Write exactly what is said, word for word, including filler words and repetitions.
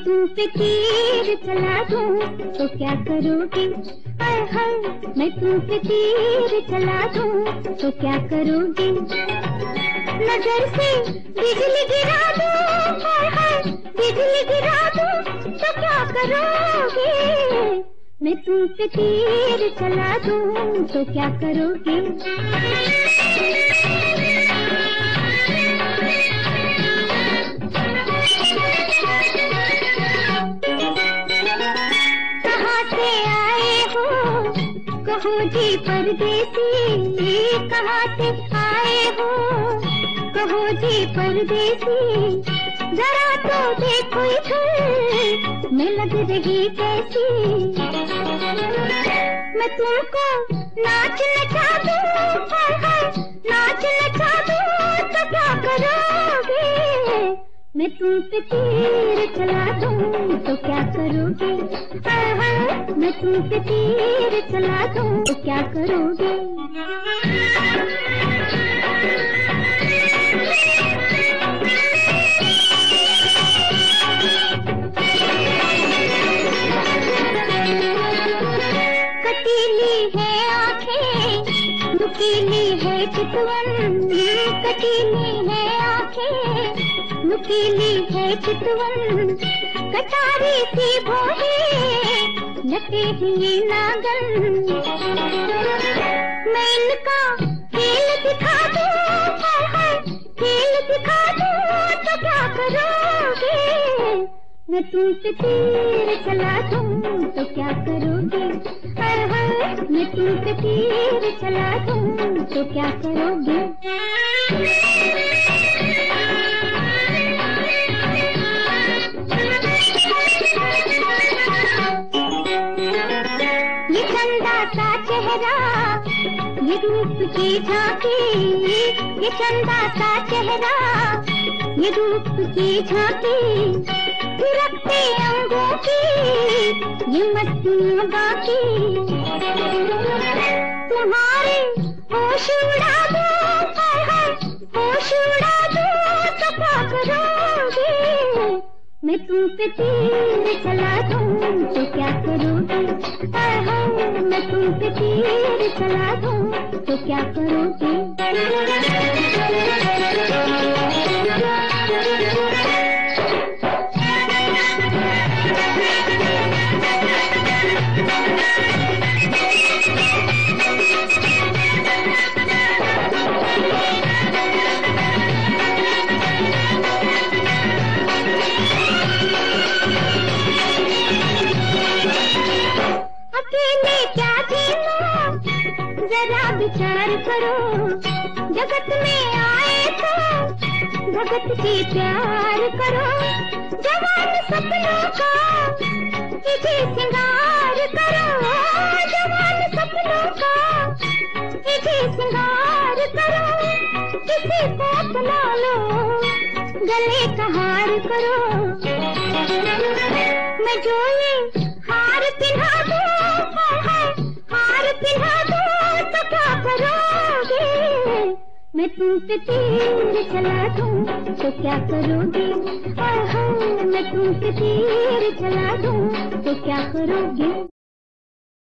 तुम पे तीर चला दूं तो क्या करोगे? हाय हाय, मैं तुम पे तीर चला दूं तो क्या करोगे? नजर से बिजली गिरा दूं, हाय हाय, बिजली गिरा दूं तो क्या करोगे? मैं तुम पे तीर चला दूं तो क्या करोगे? कहो जी परदेसी, कहाँ से आए हो? कहो जी परदेसी, जरा तो देखो इधर मैं लग रही कैसी। मैं तुमको नाच नचा दूं, हाय हाय, नाच नचा दूं तो क्या करोगे? मैं तुम पे तीर चला दूं तो क्या करोगे? हाय हाय, मैं तुम पे तीर चला दूं तो क्या करोगे? कटीली है आंखें, नुकीली है चितवन, कटीली है आंखें, नुकीली है चितवन, कटारी सी भौहें, लटे हुए नागन। मैं इनका खेल दिखा दूं, हाय हाय, खेल दिखा दूं तो क्या करोगे? मैं तुम पे तीर चला दूं तो क्या करोगे? हाय हाय, मैं तुम पे तीर चला दूं तो क्या करोगे? ये चंदा सा चेहरा, ये रूप की झांकी, ये चंदा सा चेहरा, ये रूप की झांकी, थिरकते अंगों की ये मस्तियाँ बाकी। तुम्हारे होश उड़ा दूं, हाय हाय, होश उड़ा दूं तो क्या करोगे? मैं तुम पे तीर चला दूं तो क्या करोगे? हाय हाय, मैं तुम पे तीर चला दूं तो क्या करोगे? अकेले क्या जीना, जरा विचार करो, जगत में आए तो भगत की प्यार करो। जवान सपनों का इसी सिंगार करो, जवान सपनों का इसी सिंगार करो। किसी को अपना लो, गले का हार करो। मैं जो ये हार पिन्हा दूं, हाय हाय, हार पिन्हा दूं तो क्या करोगे? मैं तुम पे तीर चला दूं तो क्या करोगे? हाय हाय, मैं तुम पे तीर चला दूं तो क्या करोगे?